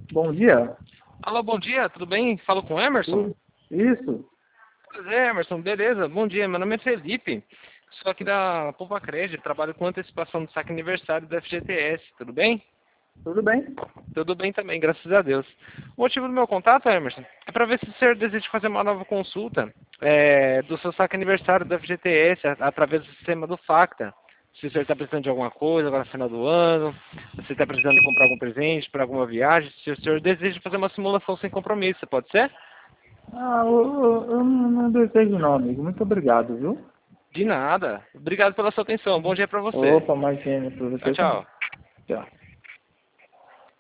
Bom dia. Alô, bom dia, tudo bem? Falo com o Emerson? Isso. Pois é, Emerson, beleza, bom dia, meu nome é Felipe, sou aqui da Poupa Crédito, trabalho com antecipação do saque aniversário da FGTS, tudo bem? Tudo bem? Tudo bem também, graças a Deus. O motivo do meu contato, Emerson, é para ver se o senhor deseja fazer uma nova consulta do seu saque aniversário da FGTS através do sistema do Facta. Se o senhor está precisando de alguma coisa agora no final do ano, se está precisando comprar algum presente para alguma viagem, se o senhor deseja fazer uma simulação sem compromisso, pode ser? Eu não desejo não, amigo. Muito obrigado, viu? De nada. Obrigado pela sua atenção. Bom dia para você. Opa, imagina, para Tchau, você também. tchau. Tchau.